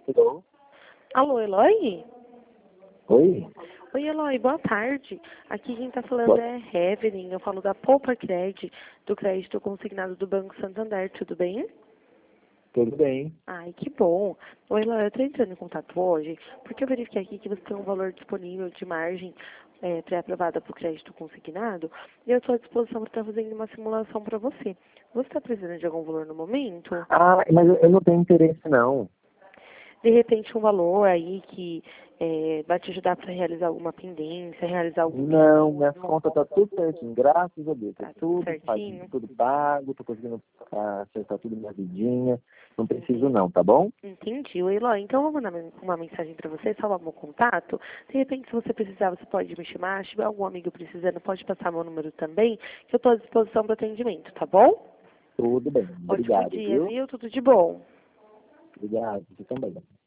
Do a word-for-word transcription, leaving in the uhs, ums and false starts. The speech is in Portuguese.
Alô? Alô, Eloy? Oi? Oi, Eloy, boa tarde. Aqui quem está falando Boa- é Heaven, eu falo da Poupa Cred, do crédito consignado do Banco Santander, tudo bem? Tudo bem? Ai, que bom. Oi, Eloy, eu estou entrando em contato hoje porque eu verifiquei aqui que você tem um valor disponível de margem é, pré-aprovada para o crédito consignado e eu estou à disposição para estar fazendo uma simulação para você. Você está precisando de algum valor no momento? Ah, mas eu eu não tenho interesse, não. De repente um valor aí que é, vai te ajudar para realizar alguma pendência, realizar algum Não, pedido, minhas contas tá tudo certinho, graças a Deus. Tá tá tudo tudo, pago, certinho? tudo pago, tô conseguindo ah, acertar tudo minha vidinha. Não preciso Entendi. não, tá bom? Entendi. Oi, Eloy, então eu vou mandar men- uma mensagem para você, salvar meu contato. De repente, se você precisar, você pode me chamar. Se tiver algum amigo precisando, pode passar meu número também, que eu estou à disposição para atendimento, tá bom? Tudo bem. Ótimo Obrigado, dia, viu? viu? Tudo de bom. Obrigado, você também.